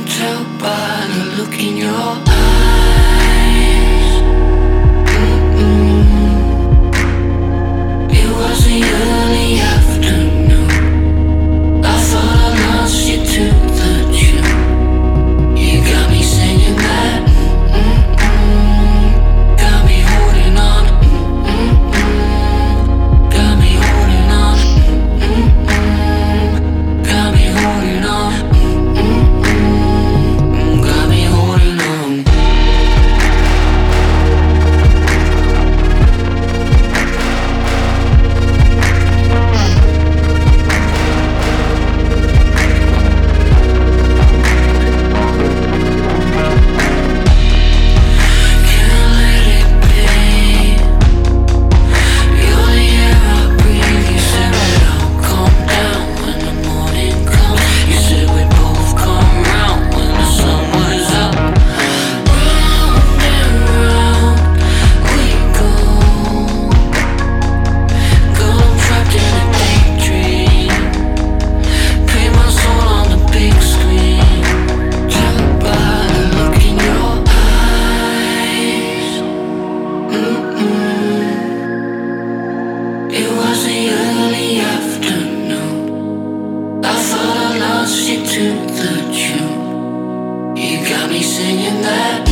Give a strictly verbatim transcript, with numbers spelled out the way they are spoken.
tell by the look in your eyes. Mm-mm. It was the early afternoon. I thought I lost you to the tune. You got me singing that. Mm-mm. Got me holding on. Mm-mm. Got me holding on. Mm-mm. Got me holding on. Mm-mm. Got me holding on. Can't let it be. You're the air I breathe. You said that I'll calm down when the morning comes. You said we'd both come round when the sun was up. Round and round we go. Girl, I'm trapped in a daydream. Paint my soul on the big screen. Tell by the look in your eyes. Mm-mm. It was the early afternoon. I thought I lost you to the tune. You got me singing that.